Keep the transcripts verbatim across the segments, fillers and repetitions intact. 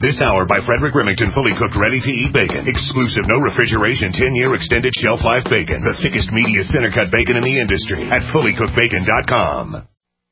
This hour by Frederick Remington, fully cooked, ready-to-eat bacon. Exclusive, no refrigeration, ten-year extended shelf life bacon. The thickest, meatiest, center-cut bacon in the industry at fully cooked bacon dot com.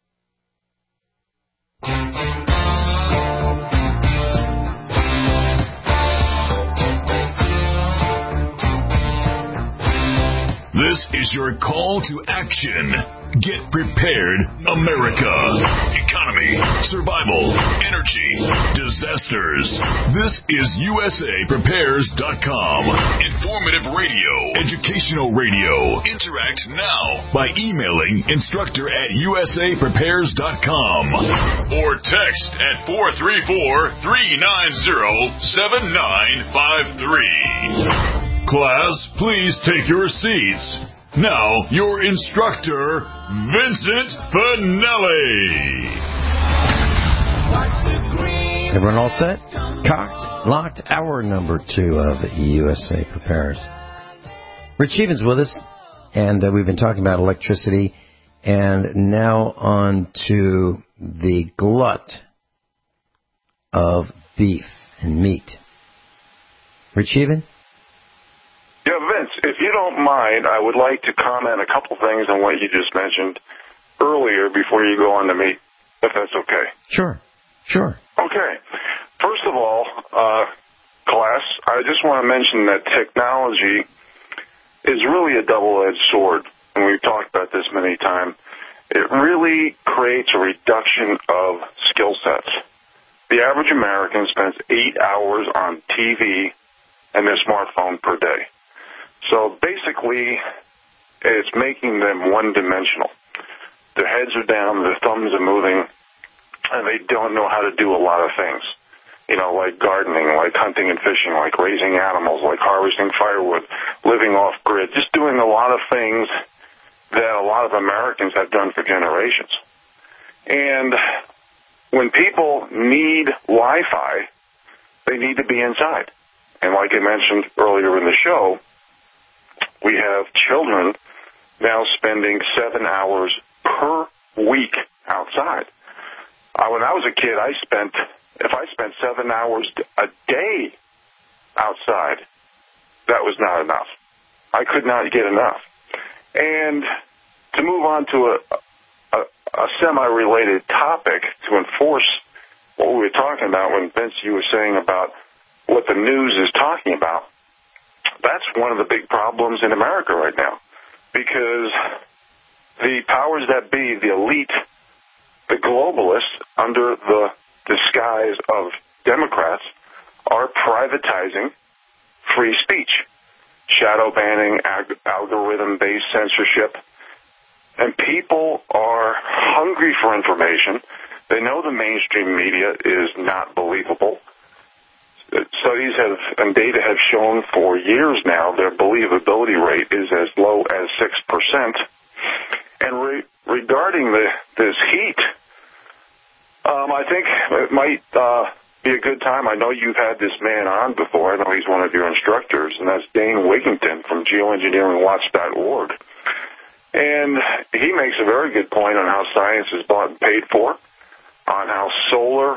This is your call to action. Get prepared, America. Economy, survival, energy, disasters. This is U S A Prepares dot com. Informative radio, educational radio. Interact now by emailing instructor at U S A Prepares dot com or text at four three four, three nine zero, seven nine five three. Class, please take your seats. Now, your instructor, Vincent Finelli. Everyone all set? Cocked? Locked? Hour number two of U S A Prepares. Rich Evans with us, and uh, we've been talking about electricity, and now on to the glut of beef and meat. Rich Evans? Yeah, Vince, if you don't mind, I would like to comment a couple things on what you just mentioned earlier before you go on to me, if that's okay. Sure, sure. Okay. First of all, uh, class, I just want to mention that technology is really a double-edged sword, and we've talked about this many times. It really creates a reduction of skill sets. The average American spends eight hours on T V and their smartphone per day. So basically, it's making them one-dimensional. Their heads are down, their thumbs are moving, and they don't know how to do a lot of things. You know, like gardening, like hunting and fishing, like raising animals, like harvesting firewood, living off-grid, just doing a lot of things that a lot of Americans have done for generations. And when people need Wi-Fi, they need to be inside. And like I mentioned earlier in the show, we have children now spending seven hours per week outside. Uh, when I was a kid, I spent, if I spent seven hours a day outside, that was not enough. I could not get enough. And to move on to a, a, a semi-related topic to enforce what we were talking about when, Vince, you were saying about what the news is talking about, that's one of the big problems in America right now, because the powers that be, the elite, the globalists, under the disguise of Democrats, are privatizing free speech, shadow banning, ag- algorithm-based censorship, and people are hungry for information. They know the mainstream media is not believable. Studies have and data have shown for years now their believability rate is as low as six percent. And re- regarding the, this heat, um, I think it might uh, be a good time. I know you've had this man on before. I know he's one of your instructors, and that's Dane Wigington from geoengineering watch dot org. And he makes a very good point on how science is bought and paid for, on how solar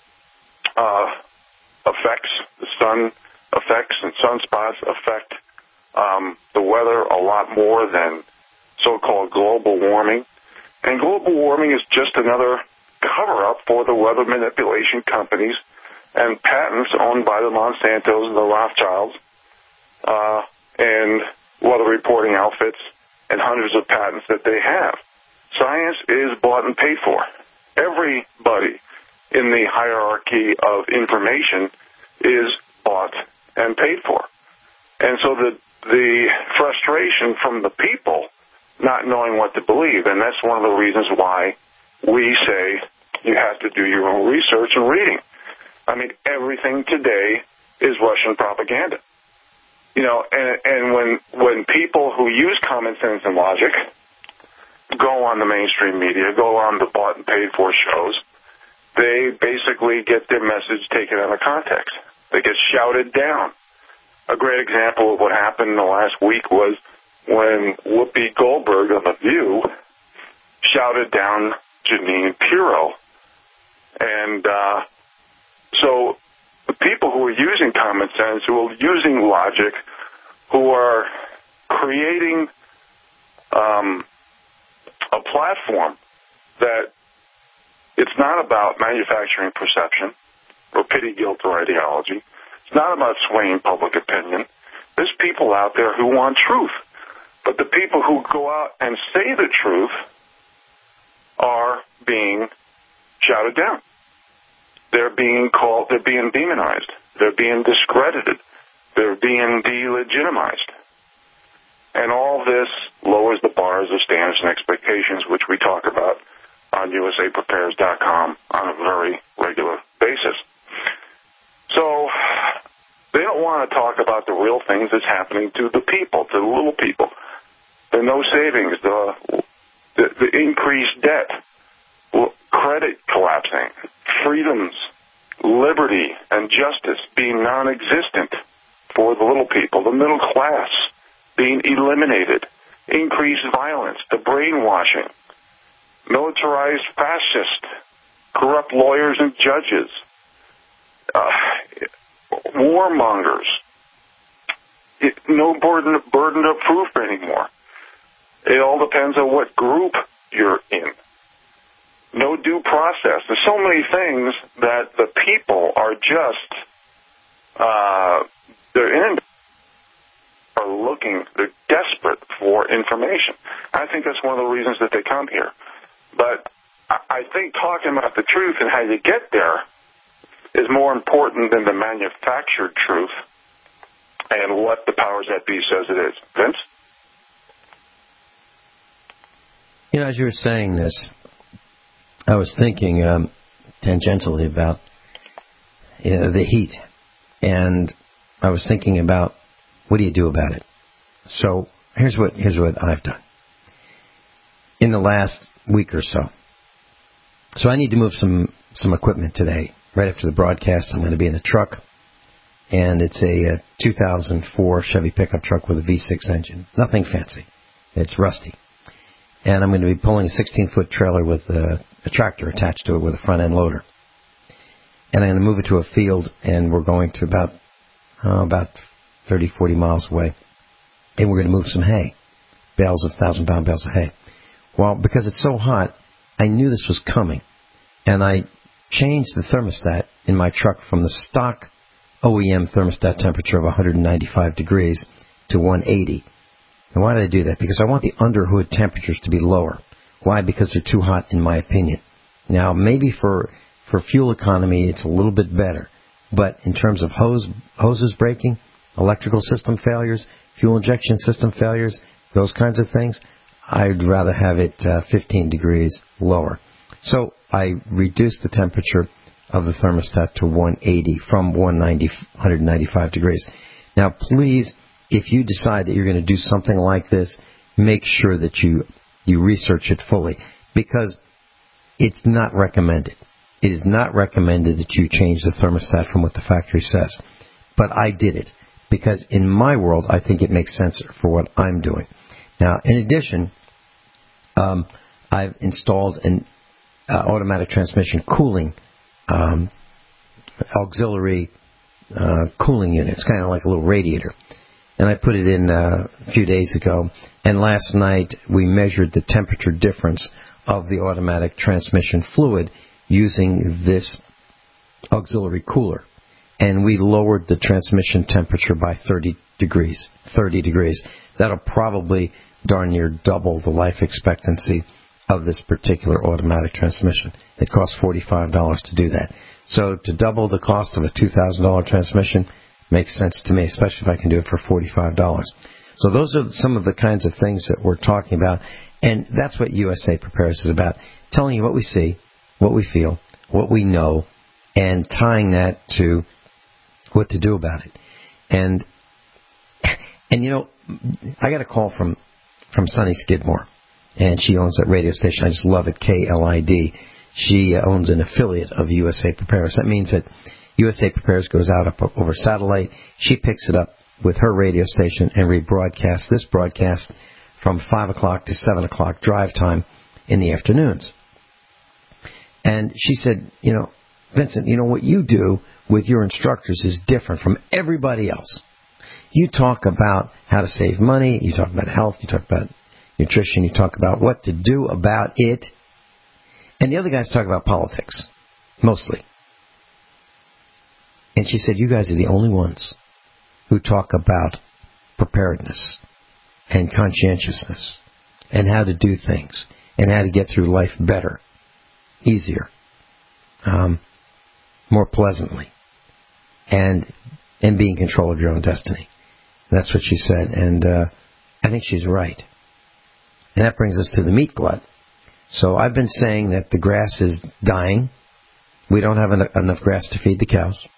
uh effects, the sun effects and sunspots affect um, the weather a lot more than so-called global warming. And global warming is just another cover-up for the weather manipulation companies and patents owned by the Monsantos and the Rothschilds uh, and weather reporting outfits and hundreds of patents that they have. Science is bought and paid for. Everybody in the hierarchy of information is bought and paid for. And so the the frustration from the people not knowing what to believe, and that's one of the reasons why we say you have to do your own research and reading. I mean, everything today is Russian propaganda. You know, and, and when when people who use common sense and logic go on the mainstream media, go on the bought and paid for shows, they basically get their message taken out of context. They get shouted down. A great example of what happened in the last week was when Whoopi Goldberg of The View shouted down Jeanine Pirro. And uh, so using common sense, who are using logic, who are creating um, a platform that it's not about manufacturing perception or pity, guilt, or ideology. It's not about swaying public opinion. There's people out there who want truth. But the people who go out and say the truth are being shouted down. They're being called, they're being demonized. They're being discredited. They're being delegitimized. And all this lowers the bars of standards and expectations, which we talk about on U S A Prepares dot com on a very regular basis. So they don't want to talk about the real things that's happening to the people, to the little people. The no savings, the, the, the increased debt, credit collapsing, freedoms, liberty, and justice being non-existent for the little people, the middle class being eliminated, increased violence, the brainwashing, militarized fascist, corrupt lawyers and judges, uh, warmongers, it, no burden, burden of proof anymore. It all depends on what group you're in. No due process. There's so many things that the people are just, uh, they're in, are looking, they're desperate for information. I think that's one of the reasons that they come here. But I think talking about the truth and how you get there is more important than the manufactured truth and what the powers that be says it is. Vince? You know, as you were saying this, I was thinking um, tangentially about you know, the heat. And I was thinking about what do you do about it? So here's what here's what I've done in the last week or so. So I need to move some, some equipment today. Right after the broadcast, I'm going to be in a truck. And it's a, a two thousand four Chevy pickup truck with a V six engine. Nothing fancy. It's rusty. And I'm going to be pulling a sixteen-foot trailer with a, a tractor attached to it with a front-end loader. And I'm going to move it to a field, and we're going to about uh, about thirty, forty miles away. And we're going to move some hay, bales of one thousand pound bales of hay. Well, because it's so hot, I knew this was coming. And I changed the thermostat in my truck from the stock O E M thermostat temperature of one hundred ninety-five degrees to one eighty. And why did I do that? Because I want the underhood temperatures to be lower. Why? Because they're too hot, in my opinion. Now, maybe for for fuel economy, it's a little bit better. But in terms of hose hoses breaking, electrical system failures, fuel injection system failures, those kinds of things, I'd rather have it uh, fifteen degrees lower. So I reduced the temperature of the thermostat to one eighty from one hundred ninety-five degrees. Now, please, if you decide that you're going to do something like this, make sure that you you research it fully, because it's not recommended. It is not recommended that you change the thermostat from what the factory says. But I did it because in my world, I think it makes sense for what I'm doing. Now, in addition, um, I've installed an uh, automatic transmission cooling um, auxiliary uh, cooling unit. It's kind of like a little radiator. And I put it in uh, a few days ago. And last night we measured the temperature difference of the automatic transmission fluid using this auxiliary cooler. And we lowered the transmission temperature by thirty degrees. thirty degrees. That'll probably darn near double the life expectancy of this particular automatic transmission. It costs forty-five dollars to do that. So to double the cost of a two thousand dollars transmission makes sense to me, especially if I can do it for forty-five dollars. So those are some of the kinds of things that we're talking about. And that's what U S A Prepares is about, telling you what we see, what we feel, what we know, and tying that to what to do about it. And, and you know, I got a call from, from Sunny Skidmore, and she owns that radio station. I just love it, K L I D. She owns an affiliate of U S A Prepares. That means that U S A Prepares goes out up over satellite. She picks it up with her radio station and rebroadcasts this broadcast from five o'clock to seven o'clock drive time in the afternoons. And she said, you know, Vincent, you know, what you do with your instructors is different from everybody else. You talk about how to save money, you talk about health, you talk about nutrition, you talk about what to do about it. And the other guys talk about politics, mostly. And she said, you guys are the only ones who talk about preparedness and conscientiousness and how to do things and how to get through life better, easier, um, more pleasantly, and and be in control of your own destiny. That's what she said, and uh, I think she's right. And that brings us to the meat glut. So I've been saying that the grass is dying. We don't have en- enough grass to feed the cows.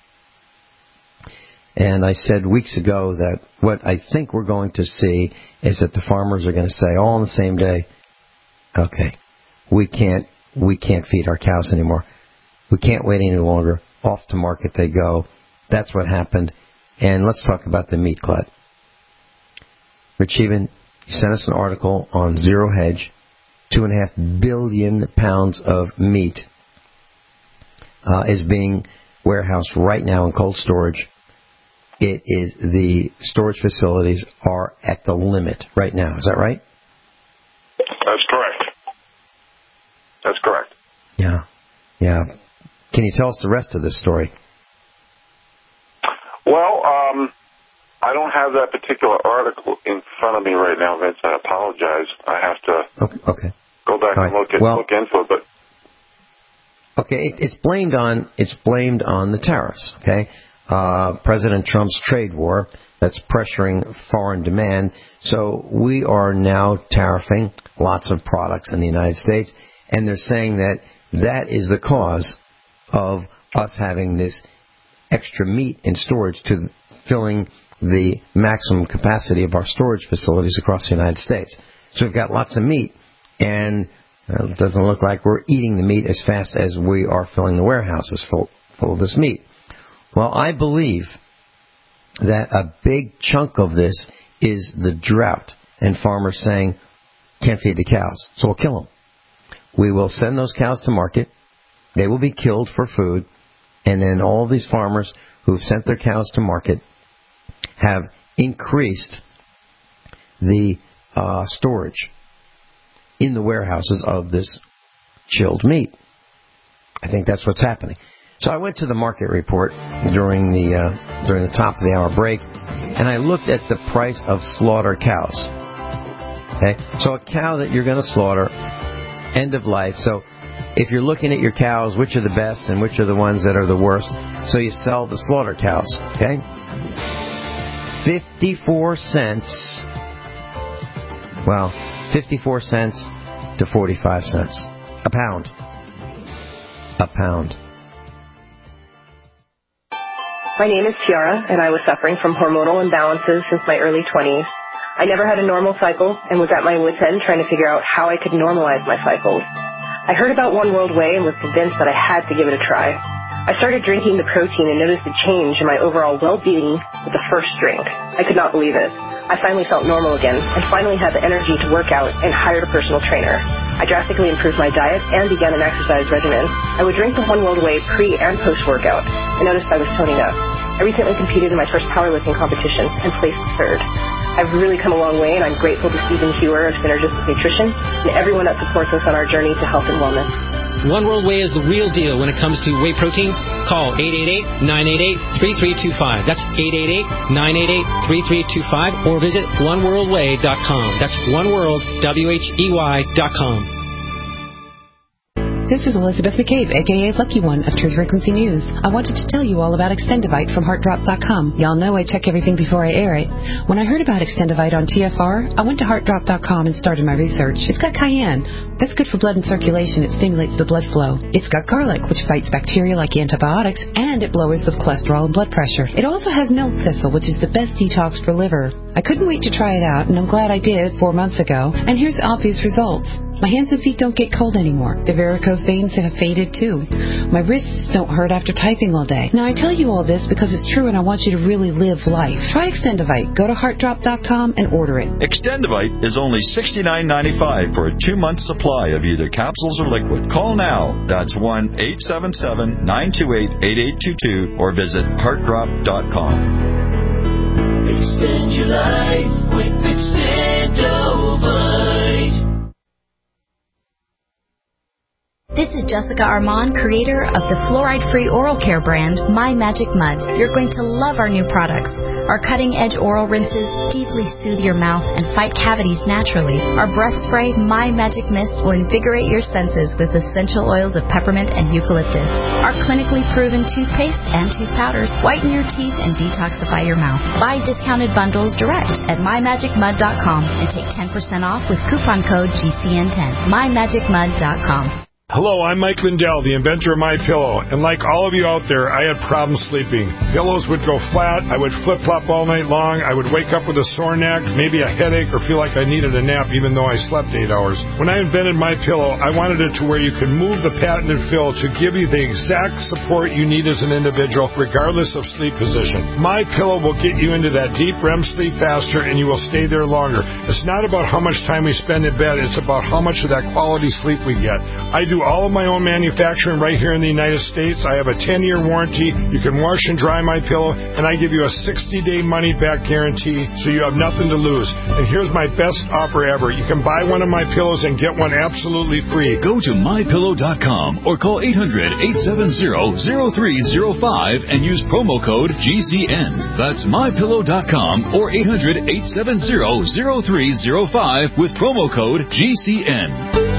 And I said weeks ago that what I think we're going to see is that the farmers are going to say all on the same day, okay, we can't we can't feed our cows anymore. We can't wait any longer. Off to market they go. That's what happened. And let's talk about the meat glut. Rich Even, you sent us an article on Zero Hedge. Two and a half billion pounds of meat uh, is being warehoused right now in cold storage. It is the storage facilities are at the limit right now. Is that right? That's correct. That's correct. Yeah, yeah. Can you tell us the rest of this story? Well, um, I don't have that particular article in front of me right now, Vince. I apologize. I have to okay, okay. go back All and right. look at well, look into it. But okay, it, it's blamed on it's blamed on the tariffs. Okay, uh, President Trump's trade war that's pressuring foreign demand. So we are now tariffing lots of products in the United States, and they're saying that that is the cause of us having this extra meat in storage to filling the maximum capacity of our storage facilities across the United States. So we've got lots of meat, and uh, it doesn't look like we're eating the meat as fast as we are filling the warehouses full, full of this meat. Well, I believe that a big chunk of this is the drought and farmers saying, can't feed the cows, so we'll kill them. We will send those cows to market. They will be killed for food. And then all these farmers who've sent their cows to market have increased the uh, storage in the warehouses of this chilled meat. I think that's what's happening. So I went to the market report during the uh, during the top of the hour break, and I looked at the price of slaughter cows. Okay, so a cow that you're going to slaughter, end of life. So if you're looking at your cows, which are the best and which are the ones that are the worst, so you sell the slaughter cows. Okay, fifty-four cents. Well, fifty-four cents to forty-five cents a pound. A pound. My name is Tiara, and I was suffering from hormonal imbalances since my early twenties. I never had a normal cycle and was at my wit's end trying to figure out how I could normalize my cycles. I heard about One World Whey and was convinced that I had to give it a try. I started drinking the protein and noticed a change in my overall well-being with the first drink. I could not believe it. I finally felt normal again and finally had the energy to work out and hired a personal trainer. I drastically improved my diet and began an exercise regimen. I would drink the One World Whey pre- and post-workout. I noticed I was toning up. I recently competed in my first powerlifting competition and placed third. I've really come a long way, and I'm grateful to Stephen Hewer of Synergistic Nutrition and everyone that supports us on our journey to health and wellness. One World Whey is the real deal when it comes to whey protein. Call eight eight eight, nine eight eight, three three two five. That's eight eight eight, nine eight eight, three three two five. Or visit one world whey dot com. That's oneworld, W H E Y dot com. This is Elizabeth McCabe, a k a. Lucky One of Truth Frequency News. I wanted to tell you all about Extendivite from heart drop dot com. Y'all know I check everything before I air it. When I heard about Extendivite on T F R, I went to heart drop dot com and started my research. It's got cayenne. That's good for blood and circulation. It stimulates the blood flow. It's got garlic, which fights bacteria like antibiotics, and it lowers the cholesterol and blood pressure. It also has milk thistle, which is the best detox for liver. I couldn't wait to try it out, and I'm glad I did four months ago. And here's obvious results. My hands and feet don't get cold anymore. The varicose veins have faded too. My wrists don't hurt after typing all day. Now I tell you all this because it's true and I want you to really live life. Try Extendivite. Go to heart drop dot com and order it. Extendivite is only sixty-nine ninety-five for a two-month supply of either capsules or liquid. Call now. That's one eight seven seven, nine two eight, eight eight two two or visit heart drop dot com. Extend your life with Extendivite. This is Jessica Armand, creator of the fluoride-free oral care brand, My Magic Mud. You're going to love our new products. Our cutting-edge oral rinses deeply soothe your mouth and fight cavities naturally. Our breath spray, My Magic Mist, will invigorate your senses with essential oils of peppermint and eucalyptus. Our clinically proven toothpaste and tooth powders whiten your teeth and detoxify your mouth. Buy discounted bundles direct at my magic mud dot com and take ten percent off with coupon code G C N ten. my magic mud dot com. Hello, I'm Mike Lindell, the inventor of MyPillow, and like all of you out there, I had problems sleeping. Pillows would go flat, I would flip-flop all night long, I would wake up with a sore neck, maybe a headache, or feel like I needed a nap even though I slept eight hours. When I invented MyPillow, I wanted it to where you could move the patented fill to give you the exact support you need as an individual, regardless of sleep position. MyPillow will get you into that deep R E M sleep faster, and you will stay there longer. It's not about how much time we spend in bed, it's about how much of that quality sleep we get. I do all of my own manufacturing right here in the United States. I have a ten-year warranty. You can wash and dry my pillow, and I give you a sixty-day money-back guarantee, so you have nothing to lose. And here's my best offer ever. You can buy one of my pillows and get one absolutely free. Go to my pillow dot com or call eight hundred, eight seven zero, zero three zero five and use promo code G C N. That's my pillow dot com or eight hundred, eight seven zero, zero three zero five with promo code G C N.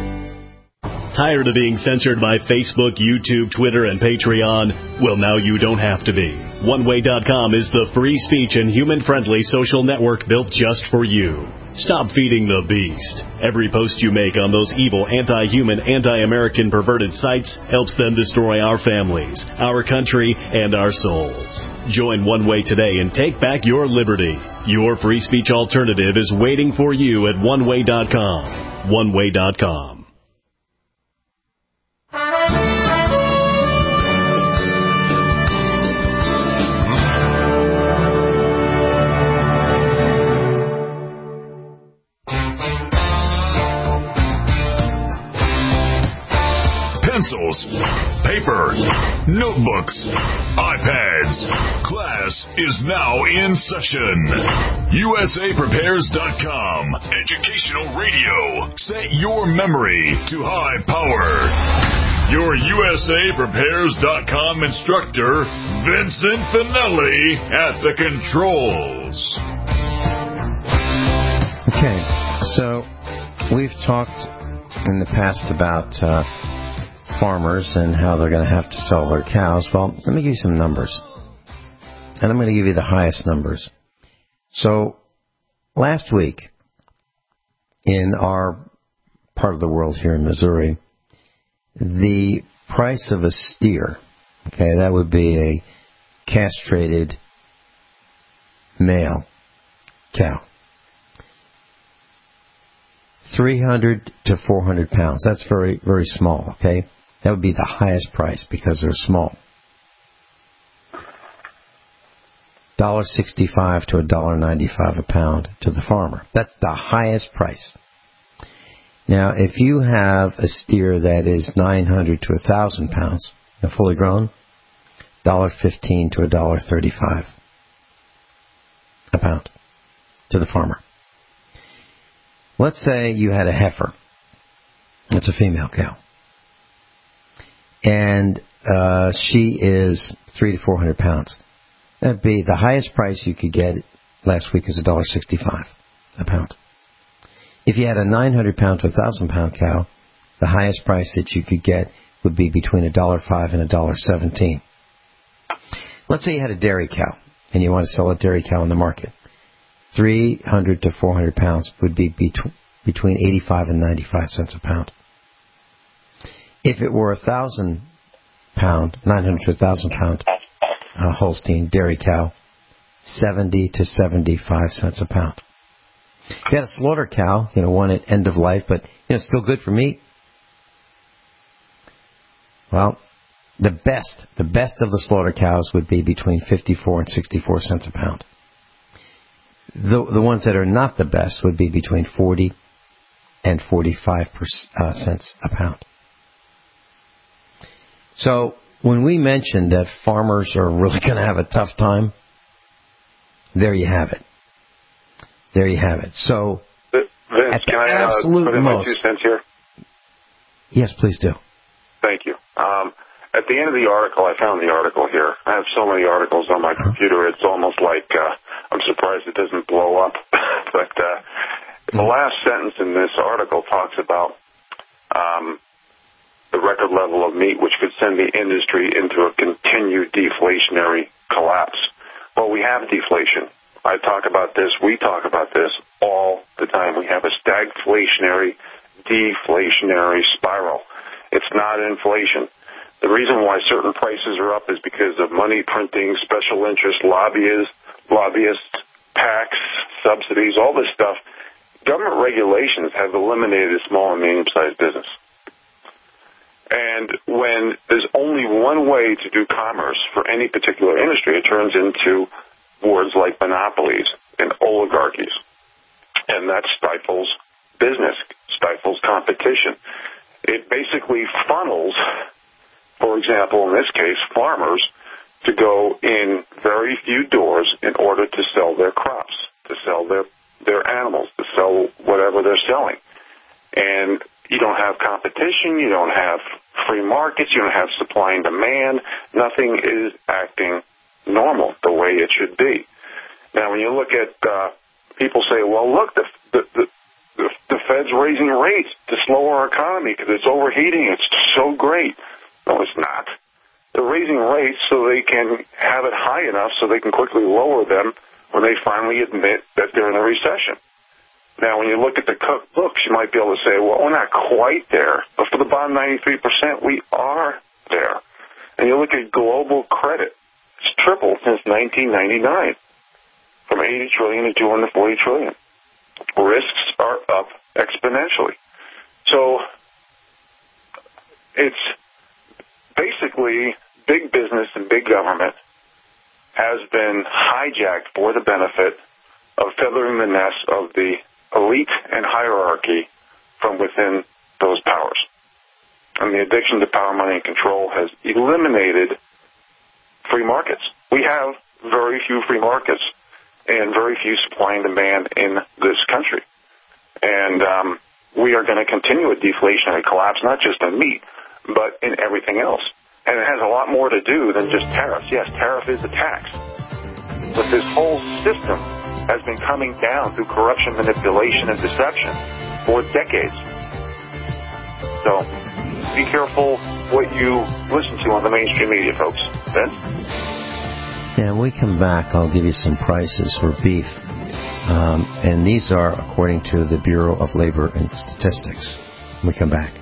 Tired of being censored by Facebook, YouTube, Twitter, and Patreon? Well, now you don't have to be. one way dot com is the free speech and human-friendly social network built just for you. Stop feeding the beast. Every post you make on those evil, anti-human, anti-American perverted sites helps them destroy our families, our country, and our souls. Join One Way today and take back your liberty. Your free speech alternative is waiting for you at one way dot com. one way dot com. Pencils, paper, notebooks, iPads. Class is now in session. U S A prepares dot com. Educational radio. Set your memory to high power. Your U S A prepares dot com instructor, Vincent Finelli, at the controls. Okay, so we've talked in the past about uh, farmers and how they're going to have to sell their cows. Well, let me give you some numbers. And I'm going to give you the highest numbers. So, last week, in our part of the world here in Missouri, the price of a steer, okay, that would be a castrated male cow, three hundred to four hundred pounds. That's very, very small, okay? That would be the highest price because they're small. one dollar sixty-five to one dollar ninety-five a pound to the farmer. That's the highest price. Now, if you have a steer that is nine hundred to one thousand pounds, fully grown, one dollar fifteen to one dollar thirty-five a pound to the farmer. Let's say you had a heifer. It's a female cow. And uh, she is three to four hundred pounds. That'd be the highest price you could get last week is one dollar sixty-five a pound. If you had a nine hundred pound to one thousand pound cow, the highest price that you could get would be between one dollar five and one dollar seventeen. Let's say you had a dairy cow and you want to sell a dairy cow in the market. three hundred to four hundred pounds would be between between eighty-five and ninety-five cents a pound. If it were a one thousand pound, nine hundred to one thousand pound uh, Holstein dairy cow, seventy to seventy-five cents a pound. If you had a slaughter cow, you know, one at end of life, but, you know, still good for meat. Well, the best, the best of the slaughter cows would be between fifty-four and sixty-four cents a pound. The the ones that are not the best would be between forty and forty-five uh, cents a pound. So when we mentioned that farmers are really going to have a tough time, there you have it. There you have it. So, Vince, at the can I absolute uh, put in my most, two cents here? Yes, please do. Thank you. Um, at the end of the article, I found the article here. I have so many articles on my computer, it's almost like uh, I'm surprised it doesn't blow up. But uh, the last sentence in this article talks about um, the record level of meat, which could send the industry into a continued deflationary collapse. Well, we have deflation. I talk about this, we talk about this all the time. We have a stagflationary, deflationary spiral. It's not inflation. The reason why certain prices are up is because of money printing, special interest, lobbyists, lobbyists, tax, subsidies, all this stuff. Government regulations have eliminated small and medium-sized business. And when there's only one way to do commerce for any particular industry, it turns into words like monopolies and oligarchies. And that stifles business, stifles competition. It basically funnels, for example, in this case, farmers to go in very few doors in order to sell their crops, to sell their, their animals, to sell whatever they're selling. And you don't have competition, you don't have free markets, you don't have supply and demand. Nothing is acting normal the way it should be. Now, when you look at uh, people say, well, look, the, the, the, the, the Fed's raising rates to slow our economy because it's overheating. It's so great. No, it's not. They're raising rates so they can have it high enough so they can quickly lower them when they finally admit that they're in a recession. Now, when you look at the cookbooks, you might be able to say, well, we're not quite there. But for the bottom ninety-three percent, we are there. And you look at global credit. It's tripled since nineteen ninety-nine, from eighty trillion dollars to two hundred forty trillion dollars. Risks are up exponentially. So it's basically big business and big government has been hijacked for the benefit of feathering the nest of the elite and hierarchy from within those powers. And the addiction to power, money, and control has eliminated free markets. We have very few free markets and very few supply and demand in this country. And um, we are going to continue a deflationary collapse, not just in meat, but in everything else. And it has a lot more to do than just tariffs. Yes, tariff is a tax. But this whole system has been coming down through corruption, manipulation, and deception for decades. So be careful what you listen to on the mainstream media, folks. Vince? Yeah, when we come back, I'll give you some prices for beef. Um, and these are according to the Bureau of Labor and Statistics. When we come back.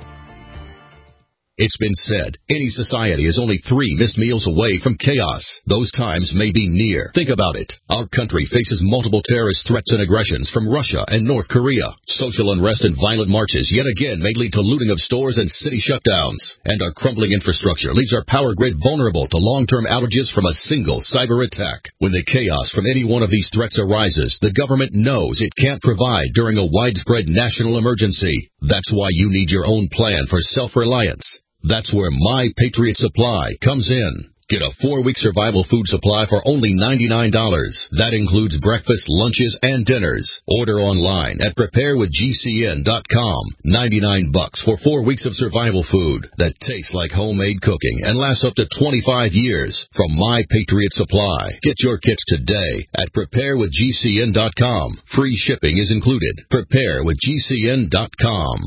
It's been said, any society is only three missed meals away from chaos. Those times may be near. Think about it. Our country faces multiple terrorist threats and aggressions from Russia and North Korea. Social unrest and violent marches yet again may lead to looting of stores and city shutdowns. And our crumbling infrastructure leaves our power grid vulnerable to long-term outages from a single cyber attack. When the chaos from any one of these threats arises, the government knows it can't provide during a widespread national emergency. That's why you need your own plan for self-reliance. That's where My Patriot Supply comes in. Get a four-week survival food supply for only ninety-nine dollars. That includes breakfast, lunches, and dinners. Order online at prepare with G C N dot com. ninety-nine bucks for four weeks of survival food that tastes like homemade cooking and lasts up to twenty-five years from My Patriot Supply. Get your kits today at prepare with G C N dot com. Free shipping is included. prepare with G C N dot com.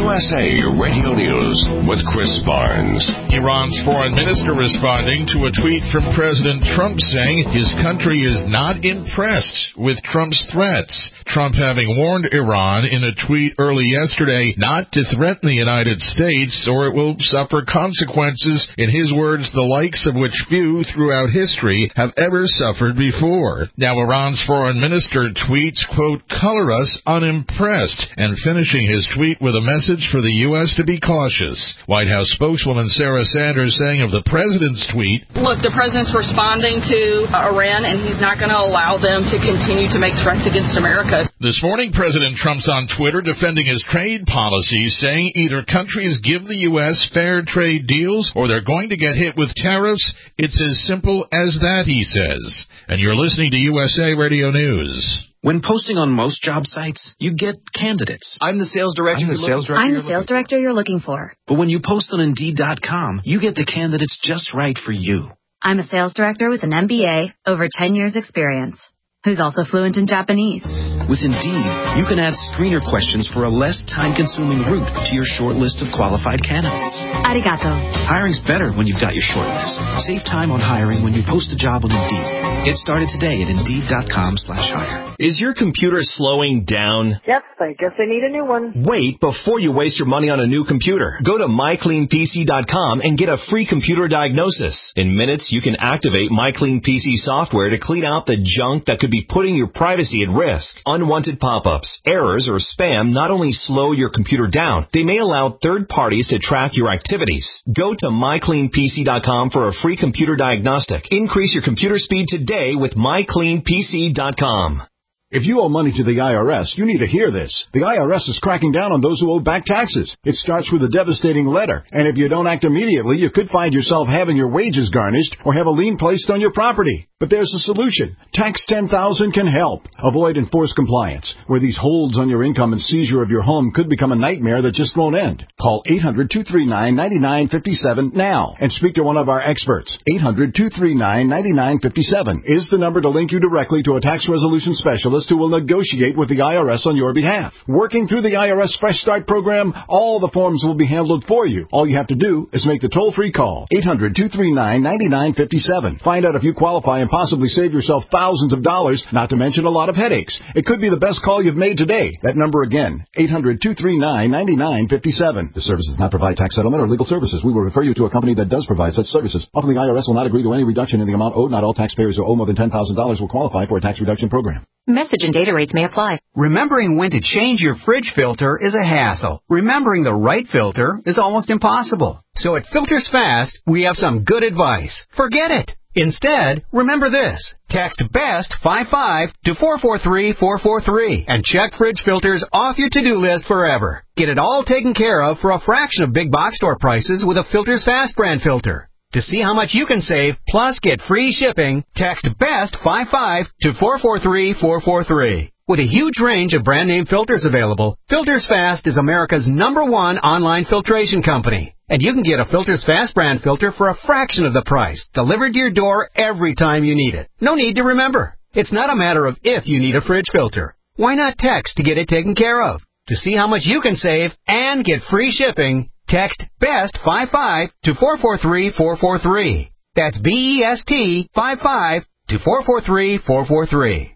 U S A Radio News with Chris Barnes. Iran's foreign minister responding to a tweet from President Trump saying his country is not impressed with Trump's threats. Trump having warned Iran in a tweet early yesterday not to threaten the United States or it will suffer consequences, in his words, the likes of which few throughout history have ever suffered before. Now Iran's foreign minister tweets, quote, color us unimpressed, and finishing his tweet with a message for the U S to be cautious. White House spokeswoman Sarah Sanders saying of the president's tweet, look, the president's responding to Iran, and he's not going to allow them to continue to make threats against America. This morning, President Trump's on Twitter defending his trade policies, saying either countries give the U S fair trade deals or they're going to get hit with tariffs. It's as simple as that, he says. And you're listening to U S A Radio News. When posting on most job sites, you get candidates. I'm the sales director. I'm the sales director. I'm the sales director you're looking for. But when you post on Indeed dot com, you get the candidates just right for you. I'm a sales director with an M B A, over ten years experience, who's also fluent in Japanese. With Indeed, you can add screener questions for a less time-consuming route to your short list of qualified candidates. Arigato. Hiring's better when you've got your short list. Save time on hiring when you post a job on Indeed. Get started today at Indeed dot com slash hire. Is your computer slowing down? Yep, I guess I need a new one. Wait before you waste your money on a new computer. Go to my clean P C dot com and get a free computer diagnosis. In minutes, you can activate MyCleanPC software to clean out the junk that could be putting your privacy at risk. Unwanted pop-ups, errors, or spam not only slow your computer down, they may allow third parties to track your activities. Go to my clean P C dot com for a free computer diagnostic. Increase your computer speed today with my clean P C dot com. If you owe money to the I R S, you need to hear this. The I R S is cracking down on those who owe back taxes. It starts with a devastating letter, and if you don't act immediately, you could find yourself having your wages garnished or have a lien placed on your property. But there's a solution. Tax ten thousand can help. Avoid enforced compliance, where these holds on your income and seizure of your home could become a nightmare that just won't end. Call eight hundred, two three nine, nine nine five seven now and speak to one of our experts. eight hundred, two three nine, nine nine five seven is the number to link you directly to a tax resolution specialist who will negotiate with the I R S on your behalf. Working through the I R S Fresh Start program, all the forms will be handled for you. All you have to do is make the toll-free call. eight hundred, two three nine, nine nine five seven. Find out if you qualify and possibly save yourself thousands of dollars, not to mention a lot of headaches. It could be the best call you've made today. That number again, eight hundred, two three nine, nine nine five seven. The service does not provide tax settlement or legal services. We will refer you to a company that does provide such services. Often the I R S will not agree to any reduction in the amount owed. Not all taxpayers who owe more than ten thousand dollars will qualify for a tax reduction program. Message and data rates may apply. Remembering when to change your fridge filter is a hassle. Remembering the right filter is almost impossible. So at Filters Fast, we have some good advice. Forget it. Instead, remember this. Text BEST fifty-five to four four three, four four three and check fridge filters off your to-do list forever. Get it all taken care of for a fraction of big box store prices with a Filters Fast brand filter. To see how much you can save, plus get free shipping, text BEST fifty-five to four four three, four four three. With a huge range of brand name filters available, Filters Fast is America's number one online filtration company. And you can get a Filters Fast brand filter for a fraction of the price, delivered to your door every time you need it. No need to remember. It's not a matter of if you need a fridge filter. Why not text to get it taken care of? To see how much you can save and get free shipping, text BEST fifty-five to four four three, four four three. That's B E S T fifty-five to four four three, four four three.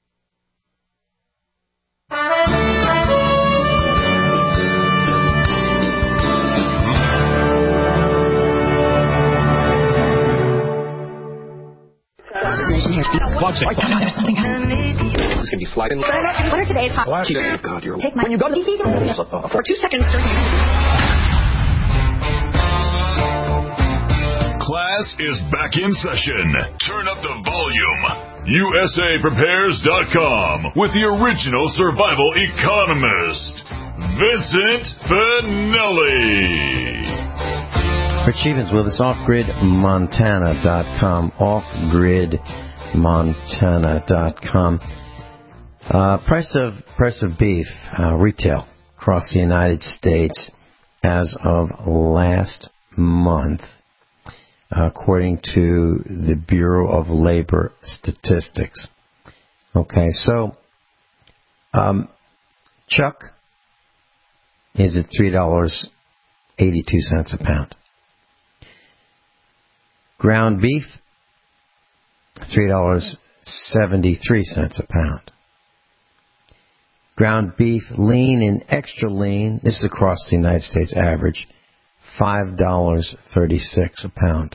There's something happening. It's going to be sliding. What are today's hot? God, you're Take my, when you go to the for two seconds. Class is back in session. Turn up the volume. U S A Prepares dot com with the original survival economist, Vincent Finelli. Rich Stevens with us, off grid montana dot com, off grid montana dot com. Uh, price of price of beef uh, retail across the United States as of last month, according to the Bureau of Labor Statistics. Okay, so um, Chuck, is at three dollars and eighty-two cents a pound. Ground beef, three dollars and seventy-three cents a pound. Ground beef lean and extra lean, this is across the United States average, five dollars and thirty-six cents a pound.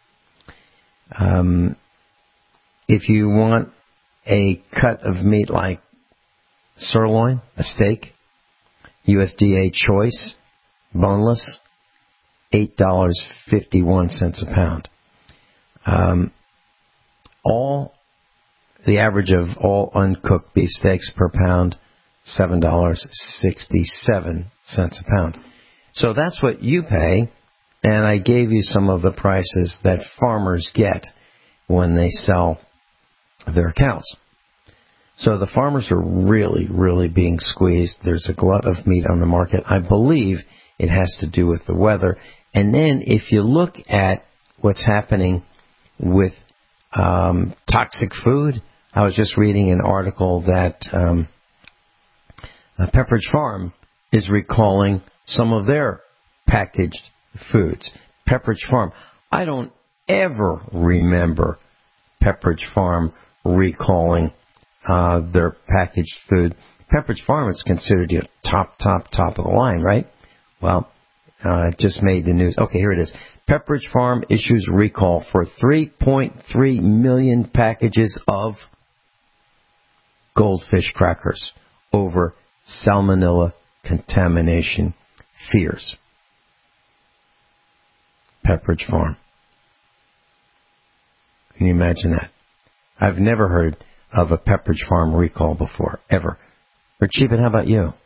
Um, if you want a cut of meat like sirloin, a steak, U S D A choice, boneless, eight dollars and fifty-one cents a pound. Um, all, the average of all uncooked beef steaks per pound, seven dollars and sixty-seven cents a pound. So that's what you pay, and I gave you some of the prices that farmers get when they sell their cows. So the farmers are really, really being squeezed. There's a glut of meat on the market. I believe it has to do with the weather. And then if you look at what's happening with um, toxic food, I was just reading an article that um, uh, Pepperidge Farm is recalling some of their packaged foods. Pepperidge Farm. I don't ever remember Pepperidge Farm recalling uh, their packaged food. Pepperidge Farm is considered you know, top, top, top of the line, right? Well, uh, it just made the news. Okay, here it is. Pepperidge Farm issues recall for three point three million packages of Goldfish crackers over salmonella contamination fears. Pepperidge Farm. Can you imagine that? I've never heard of a Pepperidge Farm recall before, ever. Richibin, how about you?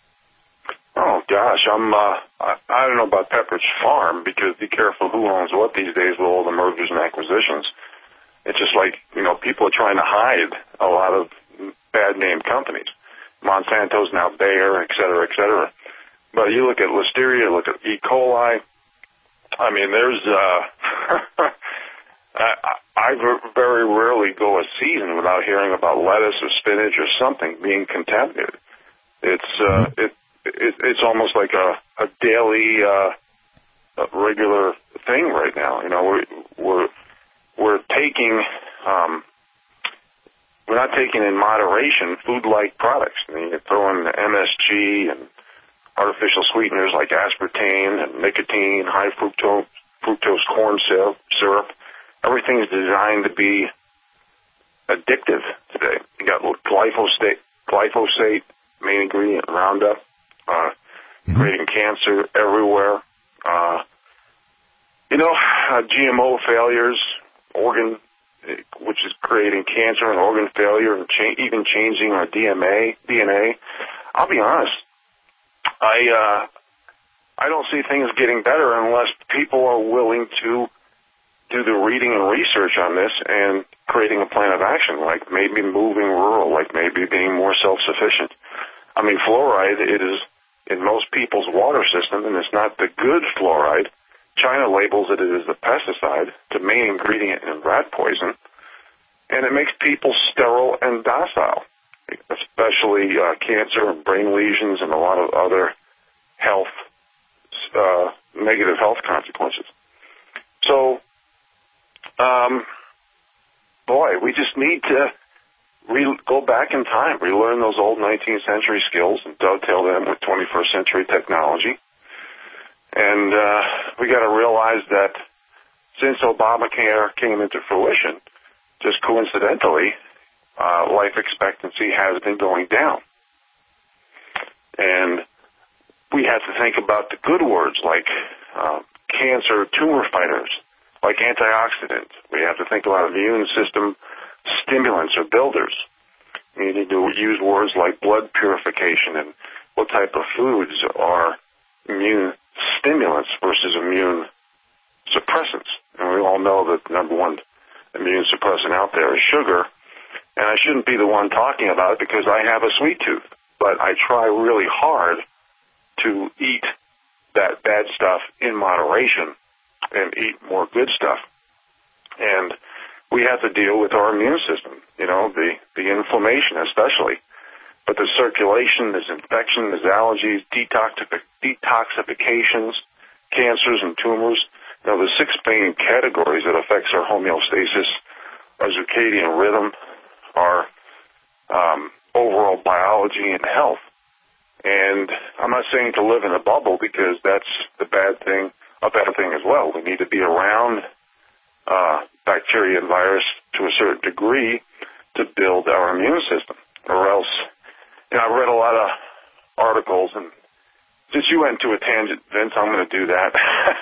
Oh, gosh, I'm, uh, I, I don't know about Pepperidge Farm, because be careful who owns what these days with all the mergers and acquisitions. It's just like, you know, people are trying to hide a lot of bad name companies. Monsanto's now Bayer, et cetera, et cetera. But you look at Listeria, look at E. coli. I mean, there's, uh, I, I very rarely go a season without hearing about lettuce or spinach or something being contaminated. It's, uh, it, it, it's almost like a, a daily, uh, a regular thing right now. You know, we're, we're, we're taking, um, we're not taking in moderation food-like products. I mean, you throw in M S G and artificial sweeteners like aspartame and nicotine, high fructose, fructose corn syrup. Everything is designed to be addictive today. You got glyphosate, glyphosate, main ingredient, Roundup, uh, mm-hmm. creating cancer everywhere. Uh, you know, uh, G M O failures, organ, which is creating cancer and organ failure, and cha- even changing our D N A. D N A. I'll be honest. I uh, I don't see things getting better unless people are willing to do the reading and research on this and creating a plan of action, like maybe moving rural, like maybe being more self-sufficient. I mean, fluoride, it is in most people's water system, and it's not the good fluoride. China labels it as a pesticide, the main ingredient in rat poison, and it makes people sterile and docile, especially uh, cancer and brain lesions and a lot of other health, uh, negative health consequences. So, um, boy, we just need to re- go back in time, relearn those old nineteenth century skills and dovetail them with twenty-first century technology. And uh, we got to realize that since Obamacare came into fruition, just coincidentally, uh, life expectancy has been going down. And we have to think about the good words like uh, cancer tumor fighters, like antioxidants. We have to think about immune system stimulants or builders. We need to use words like blood purification and what type of foods are immune stimulants versus immune suppressants. And we all know that the number one immune suppressant out there is sugar. And I shouldn't be the one talking about it because I have a sweet tooth. But I try really hard to eat that bad stuff in moderation and eat more good stuff. And we have to deal with our immune system, you know, the, the inflammation especially. But there's circulation, there's infection, there's allergies, detoxific- detoxifications, cancers, and tumors. Now, the six main categories that affects our homeostasis, our circadian rhythm, our um, overall biology and health. And I'm not saying to live in a bubble, because that's the bad thing, a bad thing as well. We need to be around uh, bacteria and virus to a certain degree to build our immune system, or else. You know, I've read a lot of articles, and since you went to a tangent, Vince, I'm going to do that.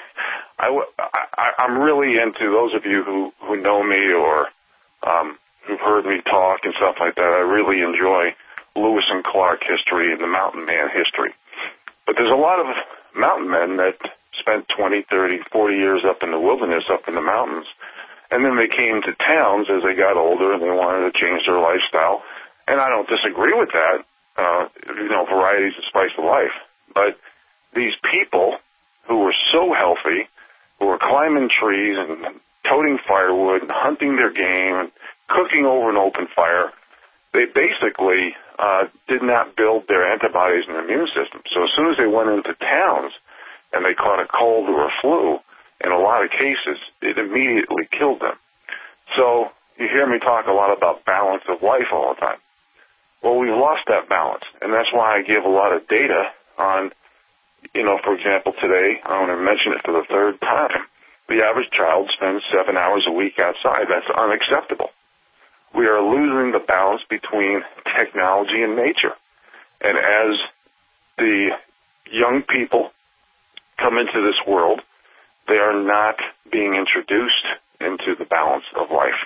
I, I, I'm really into those of you who, who know me or um, who've heard me talk and stuff like that. I really enjoy Lewis and Clark history and the mountain man history. But there's a lot of mountain men that spent twenty, thirty, forty years up in the wilderness, up in the mountains, and then they came to towns as they got older and they wanted to change their lifestyle. And I don't disagree with that. Uh, you know, varieties of spice of life. But these people who were so healthy, who were climbing trees and toting firewood and hunting their game and cooking over an open fire, they basically uh, did not build their antibodies and immune system. So as soon as they went into towns and they caught a cold or a flu, in a lot of cases, it immediately killed them. So you hear me talk a lot about balance of life all the time. Well, we've lost that balance, and that's why I give a lot of data on, you know, for example, today, I want to mention it for the third time, the average child spends seven hours a week outside. That's unacceptable. We are losing the balance between technology and nature. And as the young people come into this world, they are not being introduced into the balance of life.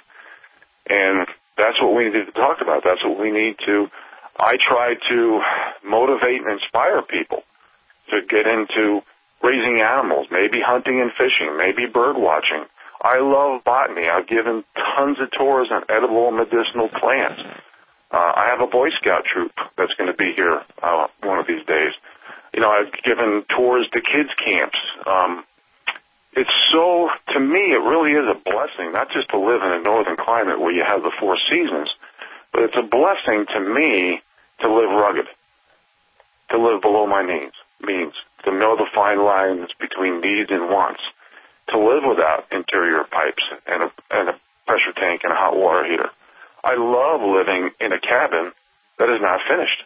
And that's what we need to talk about. That's what we need to, I try to motivate and inspire people to get into raising animals, maybe hunting and fishing, maybe bird watching. I love botany. I've given tons of tours on edible and medicinal plants. Uh, I have a Boy Scout troop that's going to be here uh, one of these days. You know, I've given tours to kids' camps. Um, It's so, to me, it really is a blessing, not just to live in a northern climate where you have the four seasons, but it's a blessing to me to live rugged, to live below my means, means to know the fine lines between needs and wants, to live without interior pipes and a, and a pressure tank and a hot water heater. I love living in a cabin that is not finished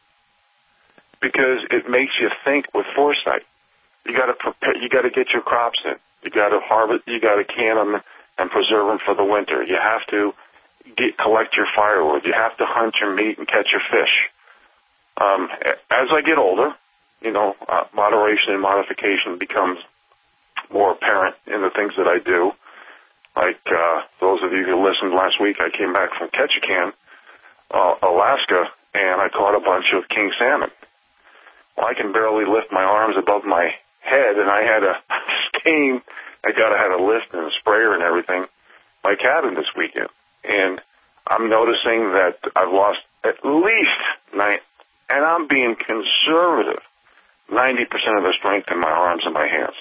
because it makes you think with foresight. You got to prepare. You got to get your crops in. You got to harvest. You got to can them and preserve them for the winter. You have to get collect your firewood. You have to hunt your meat and catch your fish. Um, as I get older, you know, uh, moderation and modification becomes more apparent in the things that I do. Like uh, those of you who listened last week, I came back from Ketchikan, uh, Alaska, and I caught a bunch of king salmon. Well, I can barely lift my arms above my head, and I had a steam. I got to had a lift and a sprayer and everything. My cabin this weekend, and I'm noticing that I've lost at least nine, and I'm being conservative, ninety percent of the strength in my arms and my hands.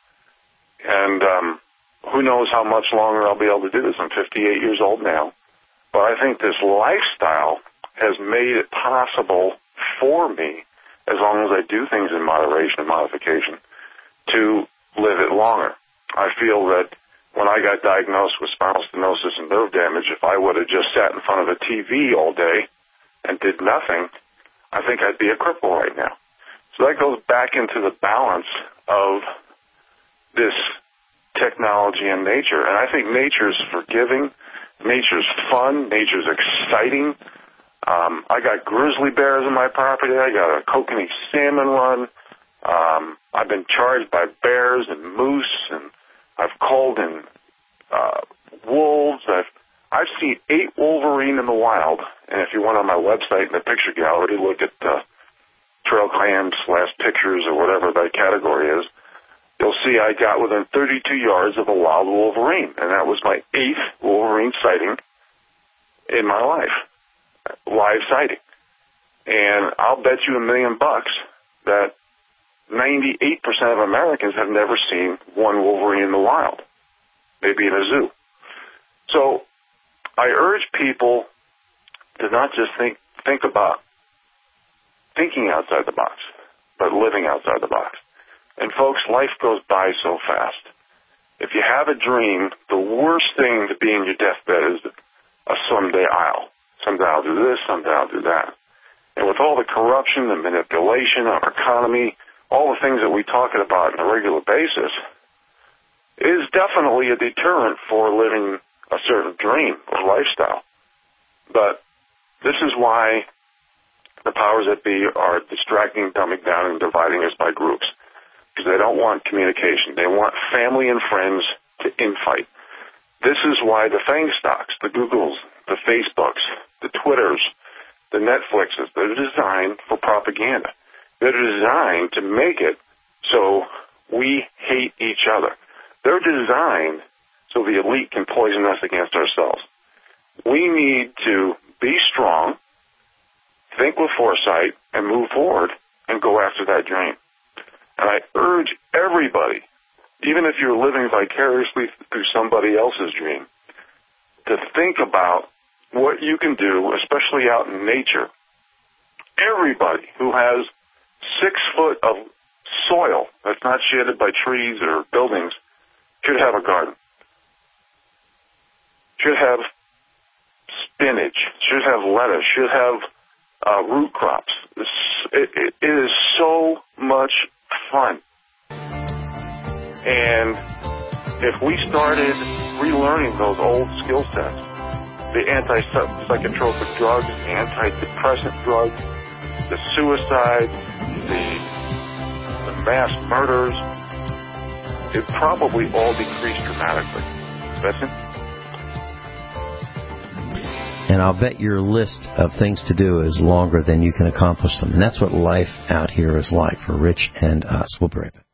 And um, who knows how much longer I'll be able to do this? I'm fifty-eight years old now, but I think this lifestyle has made it possible for me, as long as I do things in moderation and modification, to live it longer. I feel that when I got diagnosed with spinal stenosis and nerve damage, if I would have just sat in front of a T V all day and did nothing, I think I'd be a cripple right now. So that goes back into the balance of this technology and nature. And I think nature's forgiving, nature's fun, nature's exciting. Um, I got grizzly bears on my property. I got a kokanee salmon run. Um, I've been charged by bears and moose, and I've called in uh, wolves. I've I've seen eight wolverine in the wild. And if you went on my website in the picture gallery, look at uh, trail cams slash pictures or whatever that category is, you'll see I got within thirty-two yards of a wild wolverine, and that was my eighth wolverine sighting in my life. Live sighting. And I'll bet you a million bucks that ninety-eight percent of Americans have never seen one wolverine in the wild, maybe in a zoo. So I urge people to not just think think about thinking outside the box, but living outside the box. And folks, life goes by so fast. If you have a dream, the worst thing to be in your deathbed is a someday I'll. Someday I'll do this, someday I'll do that. And with all the corruption, the manipulation of our economy, all the things that we talk about on a regular basis, it is definitely a deterrent for living a certain dream or lifestyle. But this is why the powers that be are distracting, dumbing down, and dividing us by groups. Because they don't want communication. They want family and friends to infight. This is why the FANG stocks, the Googles, the Facebooks, the Twitters, the Netflixes, they're designed for propaganda. They're designed to make it so we hate each other. They're designed so the elite can poison us against ourselves. We need to be strong, think with foresight, and move forward and go after that dream. And I urge everybody, even if you're living vicariously through somebody else's dream, to think about what you can do, especially out in nature. Everybody who has six foot of soil that's not shaded by trees or buildings should have a garden, should have spinach, should have lettuce, should have uh, root crops. It, it, it is so much fun. And if we started relearning those old skill sets, the anti-psychotropic drugs, the antidepressant drugs, the suicide, the, the mass murders, it probably all decreased dramatically. Benson? And I'll bet your list of things to do is longer than you can accomplish them. And that's what life out here is like for Rich and us. We'll be right back.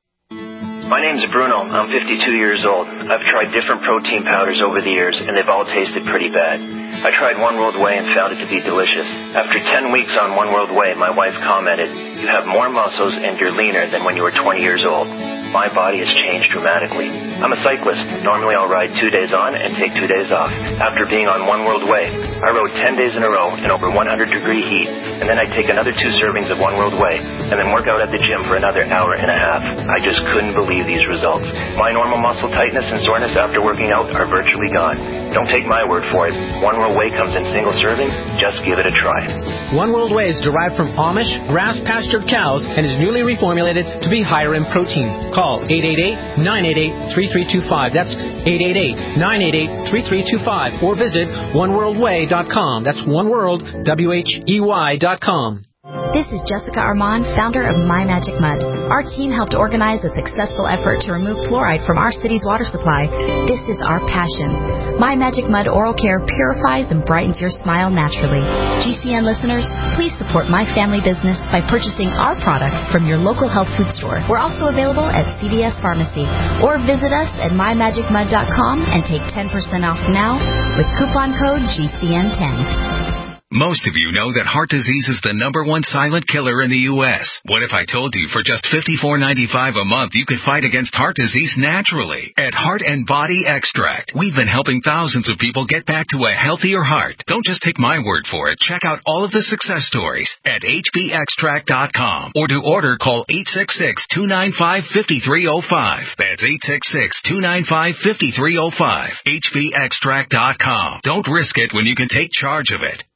My name's Bruno. I'm fifty-two years old. I've tried different protein powders over the years, and they've all tasted pretty bad. I tried One World Whey and found it to be delicious. After ten weeks on One World Whey, my wife commented, "You have more muscles and you're leaner than when you were twenty years old." My body has changed dramatically. I'm a cyclist. Normally I'll ride two days on and take two days off. After being on One World Whey, I rode ten days in a row in over one hundred degree heat, and then I'd take another two servings of One World Whey, and then work out at the gym for another hour and a half. I just couldn't believe these results. My normal muscle tightness and soreness after working out are virtually gone. Don't take my word for it. One World Whey comes in single servings. Just give it a try. One World Whey is derived from Amish, grass-pastured cows and is newly reformulated to be higher in protein. Call eight eight eight, nine eight eight, three three two five. That's eight eight eight, nine eight eight, three three two five. Or visit one world way dot com. That's one world, W H E Y dot com. This is Jessica Armand, founder of My Magic Mud. Our team helped organize a successful effort to remove fluoride from our city's water supply. This is our passion. My Magic Mud Oral Care purifies and brightens your smile naturally. G C N listeners, please support my family business by purchasing our product from your local health food store. We're also available at C V S Pharmacy. Or visit us at my magic mud dot com and take ten percent off now with coupon code G C N ten. Most of you know that heart disease is the number one silent killer in the U S What if I told you for just fifty-four ninety-five a month you could fight against heart disease naturally? At Heart and Body Extract, we've been helping thousands of people get back to a healthier heart. Don't just take my word for it. Check out all of the success stories at H B extract dot com. Or to order, call eight six six, two nine five, five three zero five. That's eight six six, two nine five, five three zero five. H B extract dot com. Don't risk it when you can take charge of it.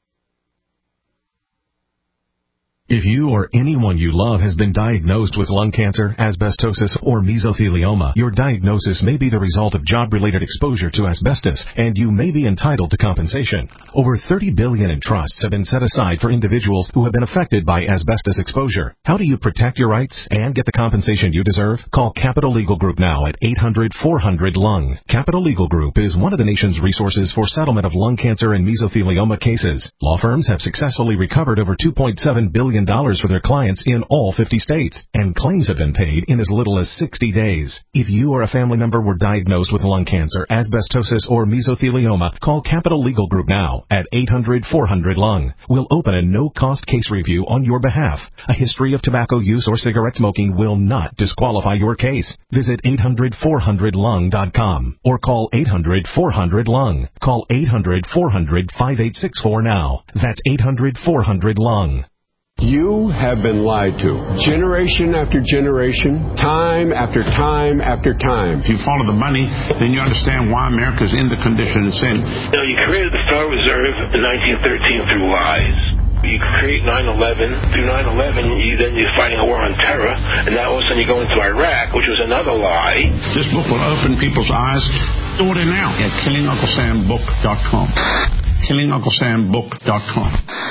If you or anyone you love has been diagnosed with lung cancer, asbestosis, or mesothelioma, your diagnosis may be the result of job-related exposure to asbestos, and you may be entitled to compensation. Over thirty billion dollars in trusts have been set aside for individuals who have been affected by asbestos exposure. How do you protect your rights and get the compensation you deserve? Call Capital Legal Group now at eight hundred, four hundred, lung. Capital Legal Group is one of the nation's resources for settlement of lung cancer and mesothelioma cases. Law firms have successfully recovered over two point seven billion dollars for their clients in all fifty states, and claims have been paid in as little as sixty days. If you or a family member were diagnosed with lung cancer, asbestosis, or mesothelioma, call Capital Legal Group now at eight hundred, four hundred, lung. We'll open a no-cost case review on your behalf. A history of tobacco use or cigarette smoking will not disqualify your case. Visit eight hundred, four hundred, lung dot com or call eight hundred, four hundred, lung. Call eight hundred, four hundred, five eight six four now. That's eight hundred, four hundred, lung. You have been lied to. Generation after generation, time after time after time. If you follow the money, then you understand why America's in the condition it's in. Now, you created the Federal Reserve in nineteen thirteen through lies. You create nine eleven. Through nine eleven, you, then you're fighting a war on terror, and now all of a sudden you go into Iraq, which was another lie. This book will open people's eyes. Order now at killing uncle sam book dot com. killing uncle sam book dot com.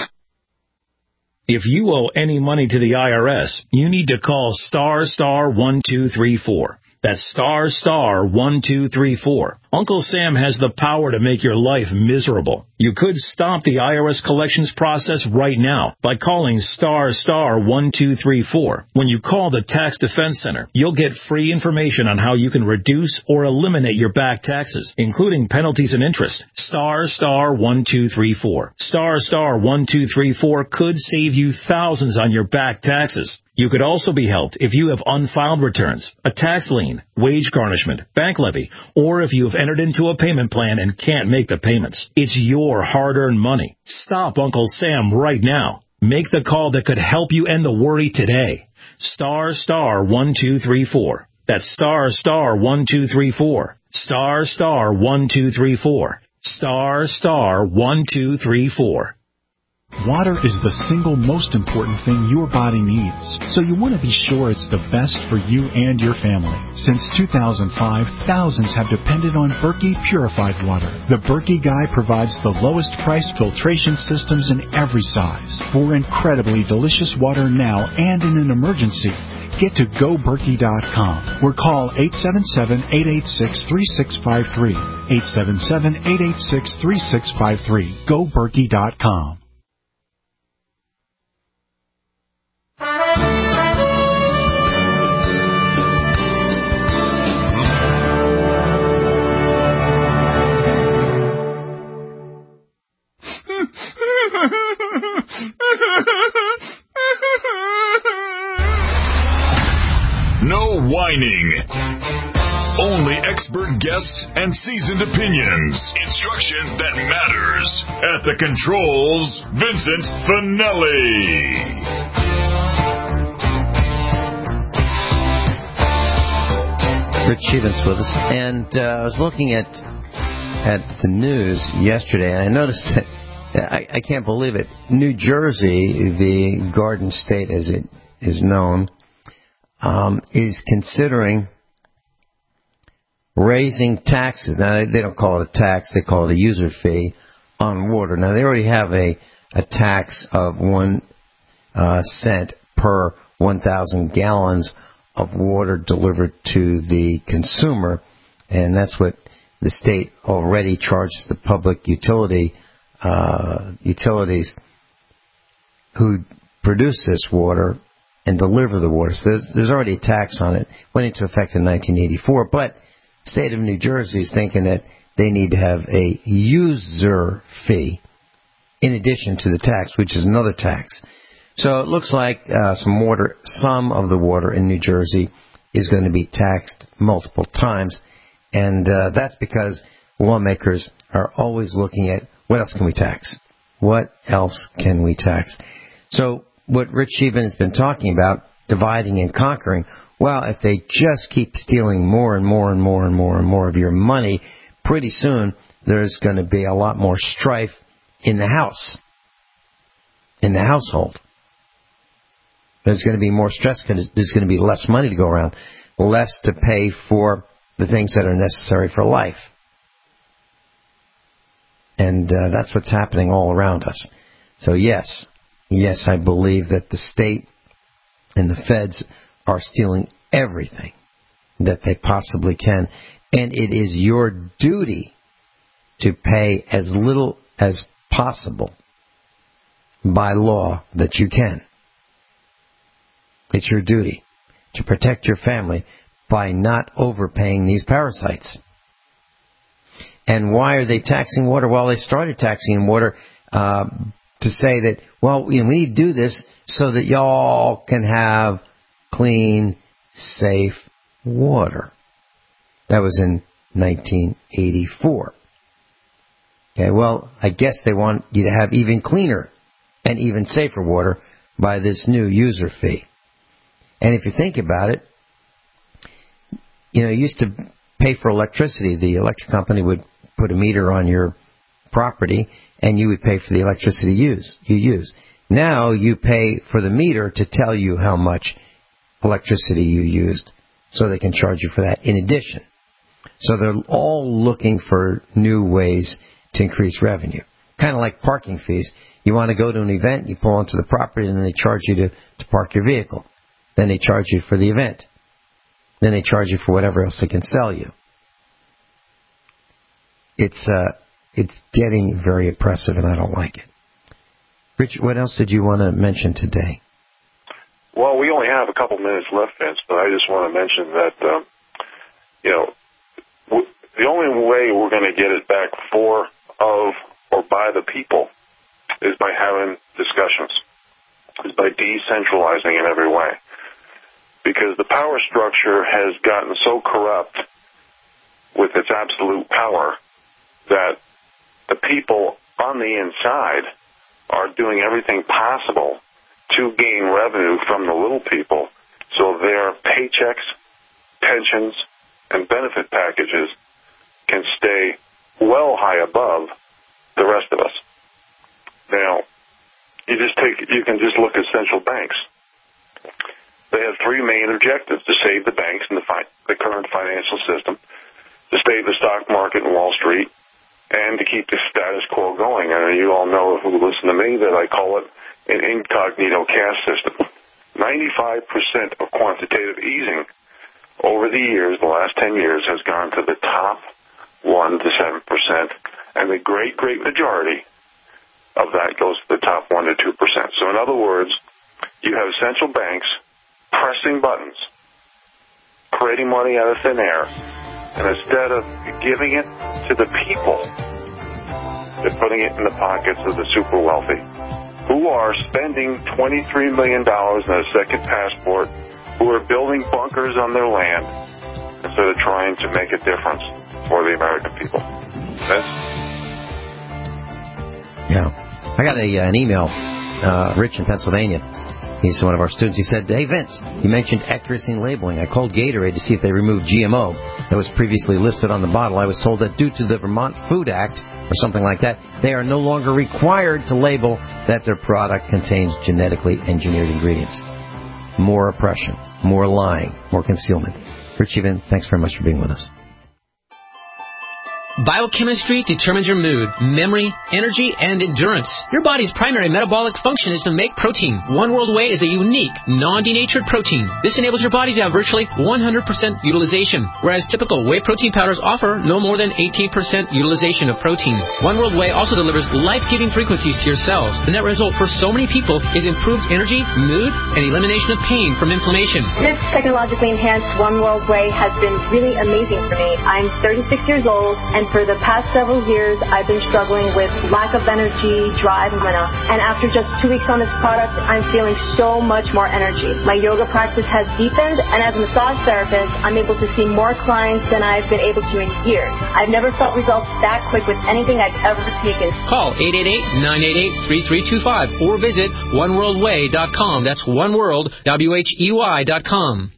If you owe any money to the I R S, you need to call star star one two three four. That's star star one two three four. Uncle Sam has the power to make your life miserable. You could stop the I R S collections process right now by calling star star one two three four. When you call the Tax Defense Center, you'll get free information on how you can reduce or eliminate your back taxes, including penalties and interest. Star star one two three four. Star star one two three four could save you thousands on your back taxes. You could also be helped if you have unfiled returns, a tax lien, wage garnishment, bank levy, or if you have entered into a payment plan and can't make the payments. It's your hard-earned money. Stop Uncle Sam right now. Make the call that could help you end the worry today. Star star one two three four. That's star star one two three four. Star star one two three four. Star star one two three four. Water is the single most important thing your body needs, so you want to be sure it's the best for you and your family. Since two thousand five, thousands have depended on Berkey purified water. The Berkey Guy provides the lowest price filtration systems in every size for incredibly delicious water now and in an emergency. Get to go berkey dot com or call eight seven seven, eight eight six, three six five three. eight seven seven, eight eight six, three six five three. go berkey dot com. No whining. Only expert guests and seasoned opinions. Instruction that matters. At the controls, Vincent Finelli. Rich Stevens with us. And uh, I was looking at at the news yesterday, and I noticed that I, I can't believe it. New Jersey, the Garden State as it is known, um, is considering raising taxes. Now, they don't call it a tax, they call it a user fee on water. Now, they already have a, a tax of one uh, cent per one thousand gallons of water delivered to the consumer, and that's what the state already charges the public utility uh, utilities who produce this water and deliver the water. So there's, there's already a tax on it. Went into effect in nineteen eighty-four, but the state of New Jersey is thinking that they need to have a user fee in addition to the tax, which is another tax. So it looks like uh, some water, some of the water in New Jersey is going to be taxed multiple times, and uh, that's because lawmakers are always looking at what else can we tax? What else can we tax? So what Rich Sheehan has been talking about, dividing and conquering, well, if they just keep stealing more and more and more and more and more of your money, pretty soon there's going to be a lot more strife in the house, in the household. There's going to be more stress because there's going to be less money to go around, less to pay for the things that are necessary for life. And uh, that's what's happening all around us. So yes, yes, I believe that the state and the feds are stealing everything that they possibly can. And it is your duty to pay as little as possible by law that you can. It's your duty to protect your family by not overpaying these parasites. And why are they taxing water? Well, they started taxing water uh, to say that, well, you know, we need to do this so that y'all can have clean, safe water. That was in nineteen eighty-four. Okay, well, I guess they want you to have even cleaner and even safer water by this new user fee. And if you think about it, you know, you used to pay for electricity. The electric company would put a meter on your property, and you would pay for the electricity use you use. Now you pay for the meter to tell you how much electricity you used, so they can charge you for that in addition. So they're all looking for new ways to increase revenue. Kind of like parking fees. You want to go to an event, you pull onto the property, and then they charge you to, to park your vehicle. Then they charge you for the event. Then they charge you for whatever else they can sell you. It's uh, it's getting very oppressive, and I don't like it. Rich, what else did you want to mention today? Well, we only have a couple minutes left, Vince, but I just want to mention that, um, you know, w- the only way we're going to get it back for, of, or by the people is by having discussions, is by decentralizing in every way. Because the power structure has gotten so corrupt with its absolute power that the people on the inside are doing everything possible to gain revenue from the little people so their paychecks, pensions, and benefit packages can stay well high above the rest of us. Now, you just take, you can just look at central banks. They have three main objectives: to save the banks and the, fi- the current financial system, to save the stock market and Wall Street, and to keep the status quo going. And you all know, who listen to me, that I call it an incognito cash system. ninety-five percent of quantitative easing over the years, the last ten years, has gone to the top one to seven percent, and the great, great majority of that goes to the top one to two percent. So in other words, you have central banks pressing buttons, creating money out of thin air, and instead of giving it to the people, they're putting it in the pockets of the super wealthy, who are spending twenty-three million dollars on a second passport, who are building bunkers on their land, instead of trying to make a difference for the American people. That's... Yeah. I got a, uh, an email, uh, Rich in Pennsylvania. He's one of our students. He said, "Hey, Vince, you mentioned accuracy in labeling. I called Gatorade to see if they removed G M O that was previously listed on the bottle. I was told that due to the Vermont Food Act, or something like that, they are no longer required to label that their product contains genetically engineered ingredients." More oppression, more lying, more concealment. Rich Even, thanks very much for being with us. Biochemistry determines your mood, memory, energy, and endurance. Your body's primary metabolic function is to make protein. One World Whey is a unique, non-denatured protein. This enables your body to have virtually one hundred percent utilization, whereas typical whey protein powders offer no more than eighteen percent utilization of protein. One World Whey also delivers life-giving frequencies to your cells. The net result for so many people is improved energy, mood, and elimination of pain from inflammation. This technologically enhanced One World Whey has been really amazing for me. I'm thirty-six years old, and for the past several years, I've been struggling with lack of energy, drive, and stamina. And after just two weeks on this product, I'm feeling so much more energy. My yoga practice has deepened, and as a massage therapist, I'm able to see more clients than I've been able to in years. I've never felt results that quick with anything I've ever taken. Call eight eight eight, nine eight eight, three three two five or visit one world way dot com. That's oneworld, W H E Y dot com.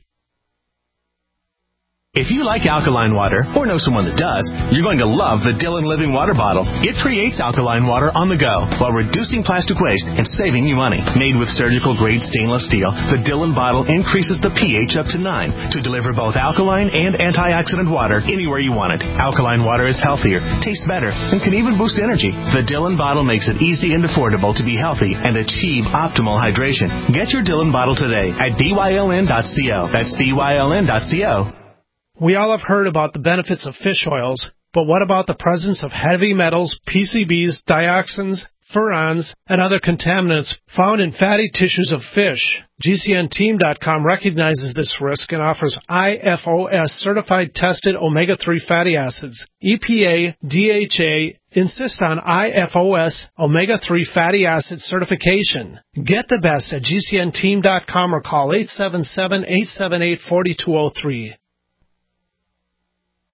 If you like alkaline water, or know someone that does, you're going to love the Dylan Living Water Bottle. It creates alkaline water on the go while reducing plastic waste and saving you money. Made with surgical-grade stainless steel, the Dylan bottle increases the pH up to nine to deliver both alkaline and antioxidant water anywhere you want it. Alkaline water is healthier, tastes better, and can even boost energy. The Dylan bottle makes it easy and affordable to be healthy and achieve optimal hydration. Get your Dylan bottle today at D Y L N dot co. That's D Y L N dot co. We all have heard about the benefits of fish oils, but what about the presence of heavy metals, P C Bs, dioxins, furans, and other contaminants found in fatty tissues of fish? G C N team dot com recognizes this risk and offers I F O S certified tested omega three fatty acids. E P A, D H A insist on I F O S omega three fatty acid certification. Get the best at G C N team dot com or call eight seven seven, eight seven eight, four two zero three.